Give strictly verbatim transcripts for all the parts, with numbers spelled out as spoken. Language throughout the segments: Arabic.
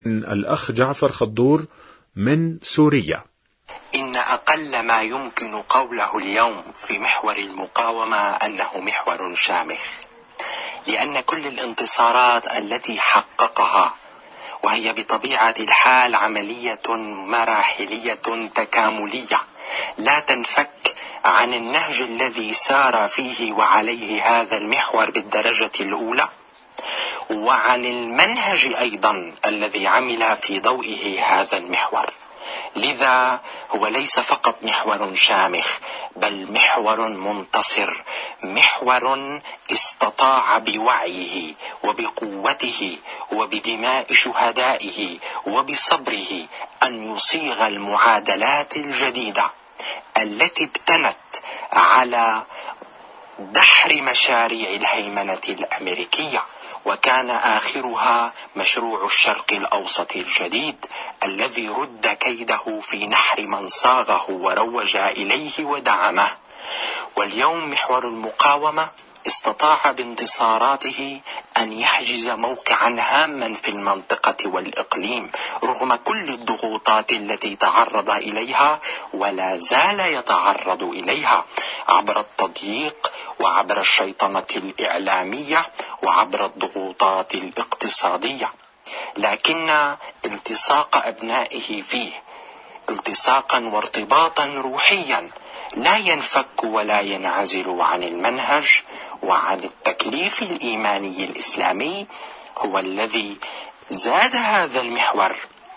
الأخ جعفر خضور من سوريا. إن أقل ما يمكن قوله اليوم في محور المقاومة أنه محور شامخ، لأن كل الانتصارات التي حققها، وهي بطبيعة الحال عملية مراحلية تكاملية لا تنفك عن النهج الذي سار فيه وعليه هذا المحور بالدرجة الأولى، وعن المنهج أيضا الذي عمل في ضوئه هذا المحور. لذا هو ليس فقط محور شامخ، بل محور منتصر، محور استطاع بوعيه وبقوته وبدماء شهدائه وبصبره أن يصيغ المعادلات الجديدة التي ابتنت على دحر مشاريع الهيمنة الأمريكية، وكان آخرها مشروع الشرق الأوسط الجديد الذي رد كيده في نحر من صاغه وروج إليه ودعمه. واليوم محور المقاومة استطاع بانتصاراته أن يحجز موقعا هاما في المنطقة والإقليم رغم كل الضغوطات التي تعرض إليها ولا زال يتعرض إليها عبر التضييق وعبر الشيطنة الإعلامية وعبر الضغوطات الاقتصادية. لكن التصاق أبنائه فيه التصاقا وارتباطا روحيا لا ينفك ولا ينعزل عن المنهج وعن التكليف الإيماني الإسلامي هو الذي زاد هذا المحور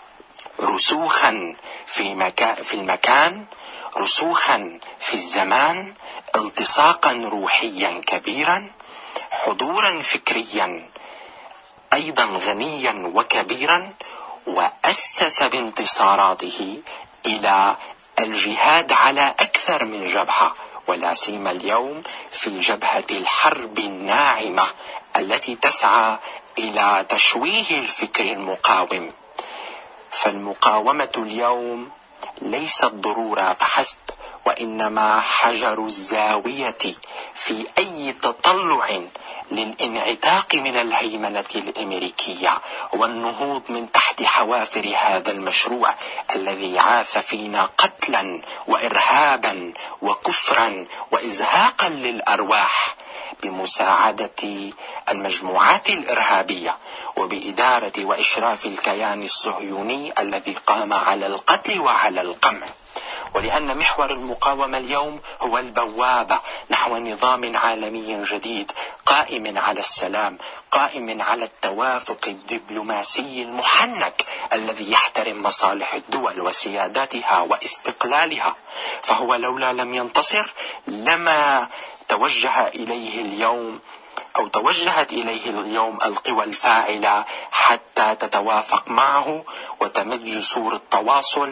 رسوخا في, مكا في المكان، رسوخا في الزمان، التصاقا روحيا كبيرا، حضورا فكريا أيضا غنيا وكبيرا، وأسس بانتصاراته إلى الجهاد على أكثر من جبهة، ولا سيما اليوم في جبهة الحرب الناعمة التي تسعى إلى تشويه الفكر المقاوم. فالمقاومة اليوم ليست ضرورة فحسب، وإنما حجر الزاوية في أي تطلع للانعتاق من الهيمنة الأمريكية والنهوض من تحت حوافر هذا المشروع الذي عاث فينا قتلا وإرهابا وكفرا وإزهاقا للأرواح بمساعدة المجموعات الإرهابية وبإدارة وإشراف الكيان الصهيوني الذي قام على القتل وعلى القمع. ولأن محور المقاومة اليوم هو البوابة نحو نظام عالمي جديد قائم على السلام، قائم على التوافق الدبلوماسي المحنك الذي يحترم مصالح الدول وسياداتها واستقلالها. فهو لولا لم ينتصر لما توجه إليه اليوم أو توجهت إليه اليوم القوى الفاعلة حتى تتوافق معه وتمد جسور التواصل،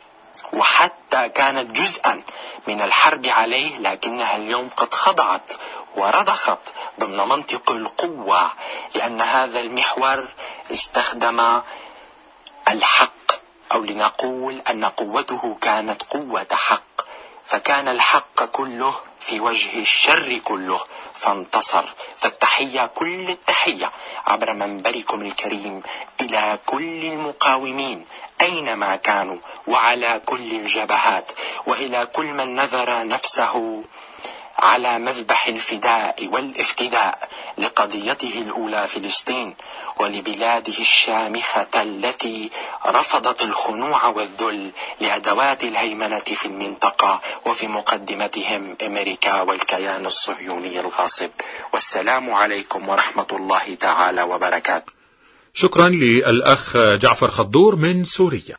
وحتى كانت جزءا من الحرب عليه، لكنها اليوم قد خضعت ورضخت ضمن منطق القوة، لأن هذا المحور استخدم الحق، أو لنقول أن قوته كانت قوة حق، فكان الحق كله في وجه الشر كله فانتصر. فالتحية كل التحية عبر منبركم الكريم إلى كل المقاومين أينما كانوا وعلى كل الجبهات، وإلى كل من نذر نفسه على مذبح الفداء والافتداء لقضيته الأولى فلسطين ولبلاده الشامخة التي رفضت الخنوع والذل لأدوات الهيمنة في المنطقة وفي مقدمتهم أمريكا والكيان الصهيوني الغاصب. والسلام عليكم ورحمة الله تعالى وبركاته. شكرا للأخ جعفر خضور من سوريا.